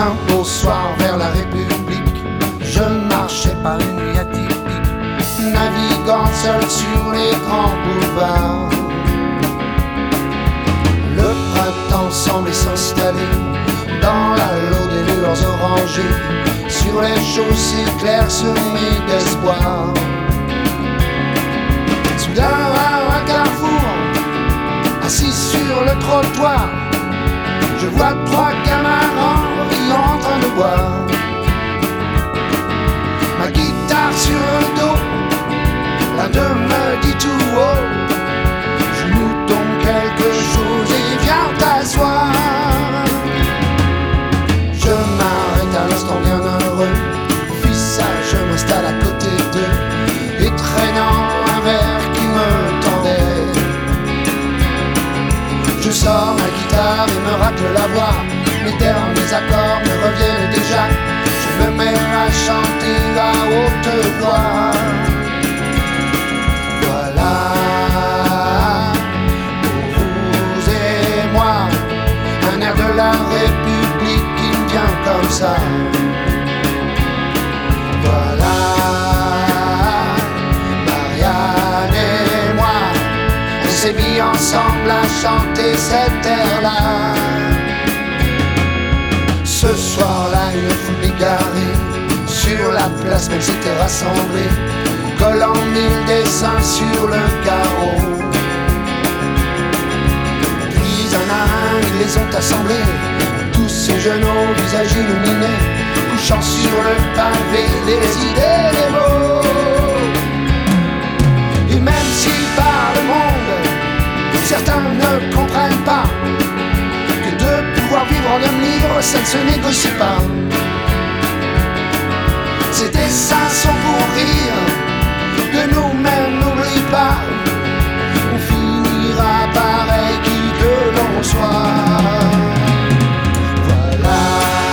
Un beau soir vers la République, je marchais par une nuit atypique, naviguant seul sur les grands boulevards. Le printemps semblait s'installer dans la l'eau des lueurs orangées, sur les chaussées clairsemées d'espoir. Soudain, à un carrefour, assis sur le trottoir, je vois trois camarades en train de boire. Ma guitare sur le dos, l'un d'eux me dit tout haut: joue-nous donc quelque chose et viens t'asseoir. Je m'arrête à l'instant bien heureux, puis ça je m'installe à côté d'eux, et traînant un verre qui me tendait, je sors ma guitare et me racle la voix. Mes derniers accords me reviennent déjà, je me mets à chanter à haute voix. Voilà, pour vous et moi, un air de la République qui me vient comme ça. Voilà, Marianne et moi, on s'est mis ensemble à chanter cet air-là. Ce soir-là, une foule égarée sur la place même s'était rassemblée, collant 1000 dessins sur le carreau. Puis un à un, ils les ont assemblés, tous ces jeunes au visage illuminé, couchant sur le pavé les idées, les mots. Et même si par le monde, certains ne comprennent pas que de pouvoir vivre en homme libre, ça ne se négocie pas. Ces dessins sont pour rire de nous-mêmes, n'oublie pas, on finira pareil qui que l'on soit. Voilà,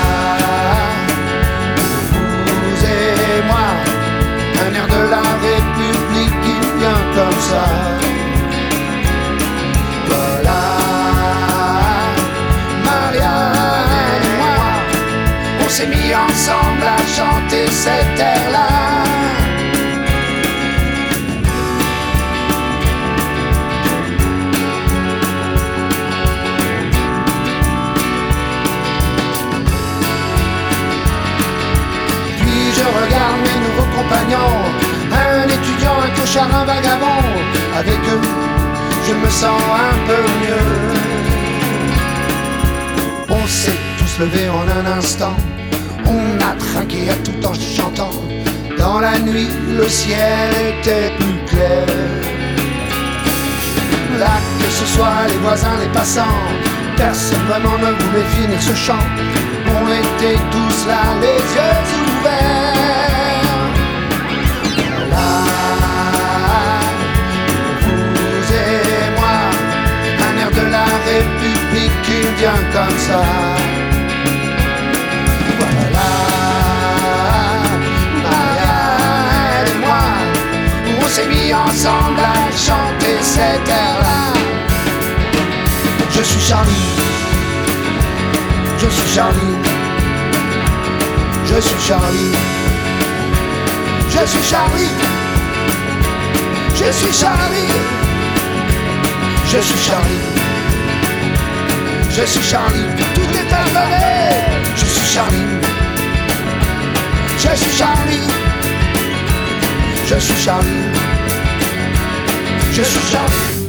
vous et moi, un air de la République qui vient comme ça. Voilà, Marianne et moi, on s'est mis ensemble à chanter cet air-là. Puis je regarde mes nouveaux compagnons, un étudiant, un clochard, un vagabond. Avec eux, je me sens un peu mieux. On s'est tous levés en un instant, on a trinqué à tout en chantant. Dans la nuit, le ciel était plus clair. Là, que ce soit les voisins, les passants, personne vraiment ne voulait finir ce chant. On était tous là, les yeux ouverts. Là, vous et moi, un air de la République qui vient comme ça. On s'est mis ensemble à chanter cet air-là. Je suis Charlie, je suis Charlie, je suis Charlie, je suis Charlie, je suis Charlie, je suis Charlie, je suis Charlie, tout est pardonné. Je suis Charlie, je suis Charlie, je suis Charlie, je suis Charlie.